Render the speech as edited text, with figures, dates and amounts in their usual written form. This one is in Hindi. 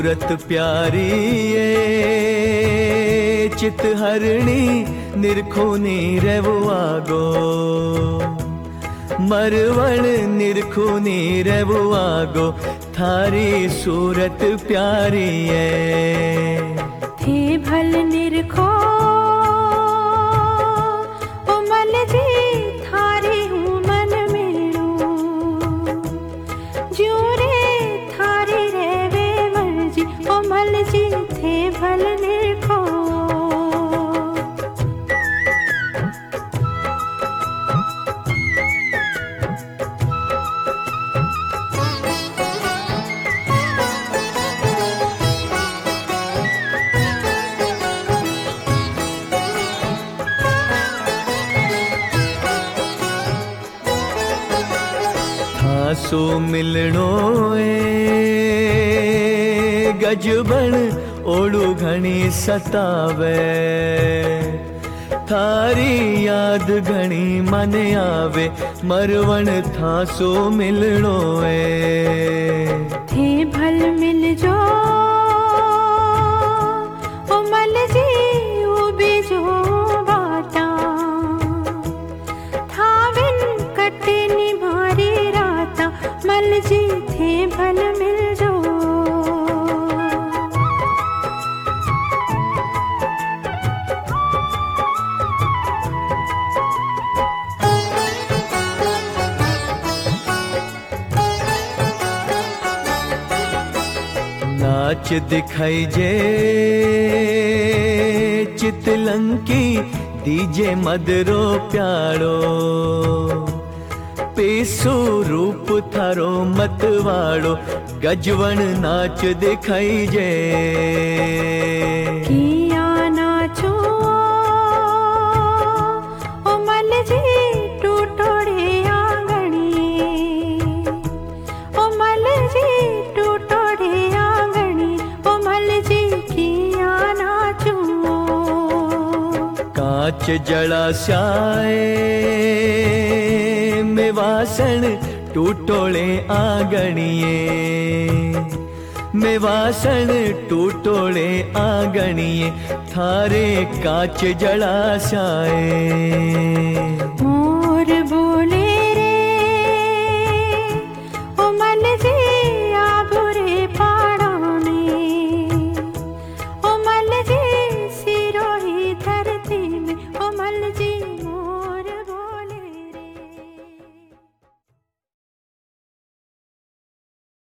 सूरत प्यारी ए चित हरणी निरखुनी रेवो आगो मरवण निरखुनी रेवो आगो थारी सूरत प्यारी है। थे भल निरखो ओ मल जी थारी हूँ मन मेरू ज्यों रे थारी रेवे मर्जी ओ मल जी थे भल निरखो। सो मिलणो ए गजबण ओड़ू घणी सतावे थारी याद घणी मन आवे मरवण था सो मिलणो ए। थे भल मिल जो ओ मल जी उबी जो बाटा थाविन कटे निभारी मल जी थे भल मिल जो। नाच दिखाई जे चितलंकी दीजे मदरो प्यारो पेसो रूप थारो मतवाड़ो गजवण नाच दिखाई जे। किया नाचो ओ मल जी टूटोड़े आंगणी ओ मल जी टूटोड़े आंगणी ओ मल जी किया नाचो। कांच जलाशाए में वासण टूटोड़े आंगणिए में वासण टूटोड़े आंगणिए थारे कांच जलाशाए।